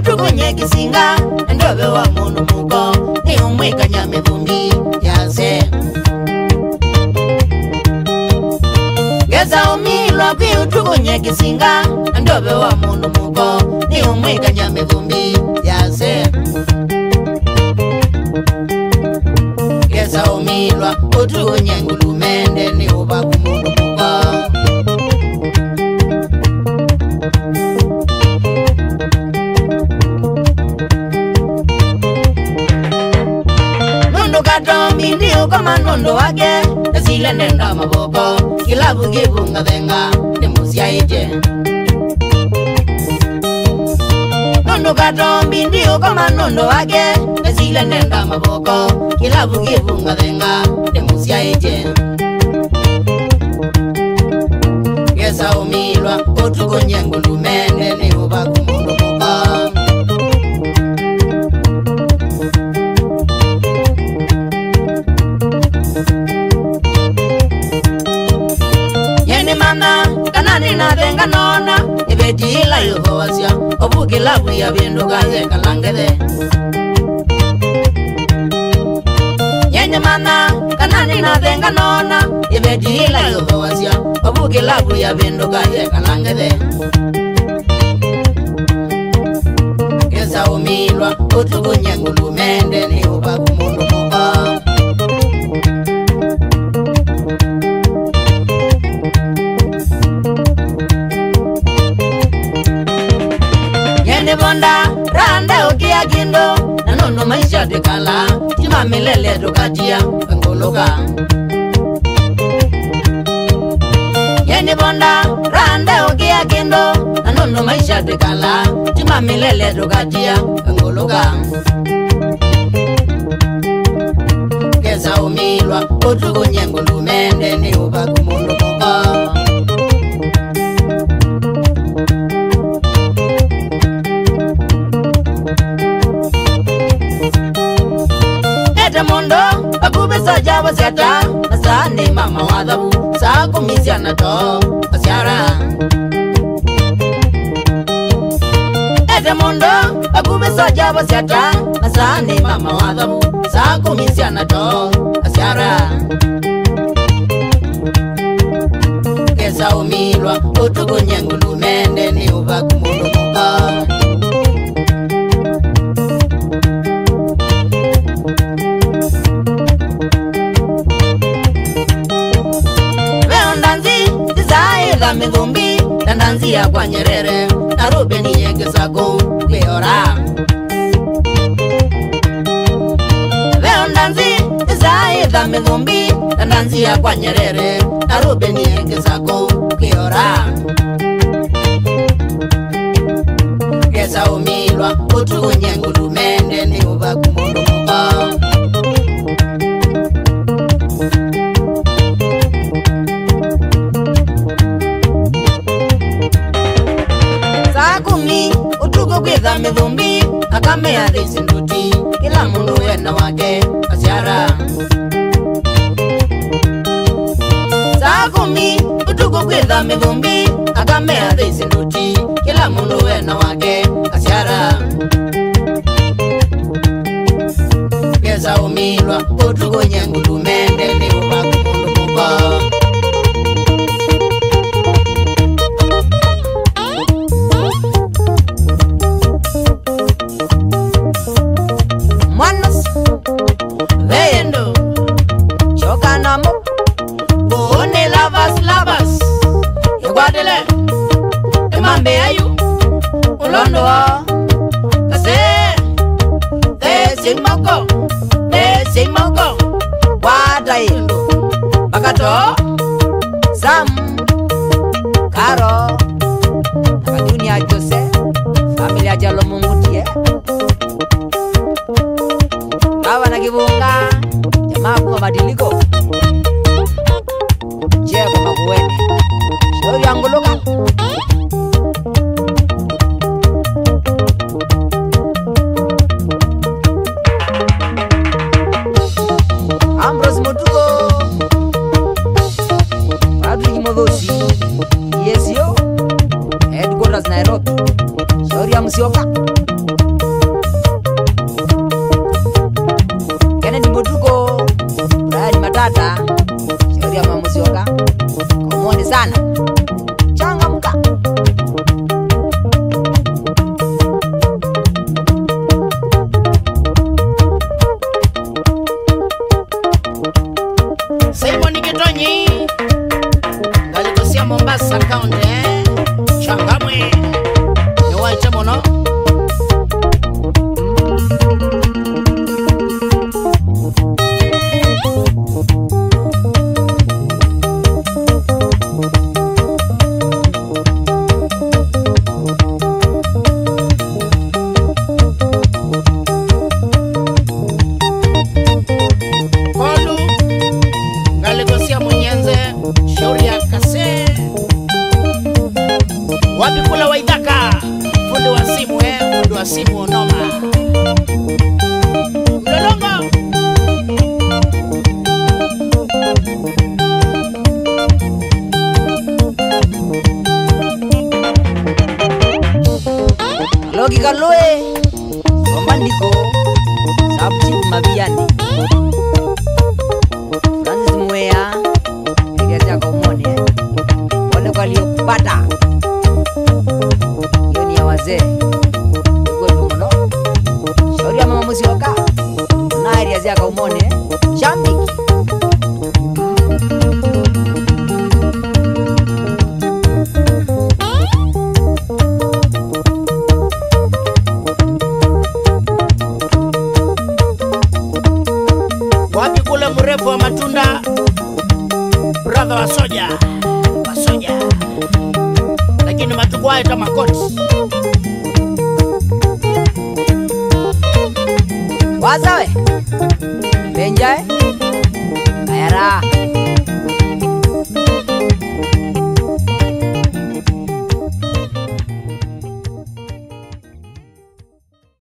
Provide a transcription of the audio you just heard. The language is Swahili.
utukunye kisinga ndobe wa mundu muko ni umwika nyame vumbi yase Geza umilwa kwi utukunye kisinga ndobe wa mundu muko ni umwika nyame vumbi yase Geza umilwa utukunye ngulumende ni uba kumundu muko Katombi ndiyo kama nondo wake Nesile nenda maboko Kilabu gibunga venga Nimusia ije Nondo katombi ndiyo kama nondo wake Nesile nenda maboko Kilabu gibunga venga Nimusia ije Gesa umilwa Otuko nyengulu mende Ni uba kumundu muka Mana kanani na venga nona ibetila yohoasya obukila buya binduka yekalangede Yenye mana kanani na venga nona ibetila yohoasya obukila buya binduka yekalangede Gesa umilwa utukunye ngulumende ni uba kumundu muka Bonda rande ukia gindo nanono maisha dekala tima milele dukatia ngoloka Yeni bonda rande ukia gindo nanono maisha dekala tima milele dukatia ngoloka Gesa umilwa utukunye ngulumende ni uba kumundu muka Mondo akube saja wasata asane mama wadhabu sa kumisiana to asiara Mondo akube saja wasata asane mama wadhabu sa kumisiana to asiara Gesa umilwa utukunye ngulumende ni uba kumundu muka Mivumbi Tandanzia kwa Nyerere Narobe ni yegesako Leora Veondanzi Zaida mivumbi Tandanzia kwa Nyerere Narobe ni yegesako Leora Gesa umilwa Utukunye ngulumende ni uba kumundu muka Kweza mivumbi akame ya risinduti kila mundu wena wake asiara Saa 10 utuko kweza mivumbi akame ya risinduti kila mundu wena wake asiara Gesa umilwa utuko nyengulu mende ni uba kumundu muka Emambe ayu ulondo kase simoko wada indo bakato sam karo dunia jose familia jalo mumutie kawa na kibunga jamaa kwa madiliko jebo makuweni shauri angoloka Ambros Motugo Padri Modosi Yes yo Kapti Mabiani Francis Mwea Iriazia Kaumone Pole kwa aliyokupata. Hiyo ni ya wazee Ugo mno. Shauri ya mama Musioka na Iriazia Kaumone Shambiki. Wapi kule mrefu wa matunda brother wa soja lakini matukwa ita makoti Wazawe Benjae Ayara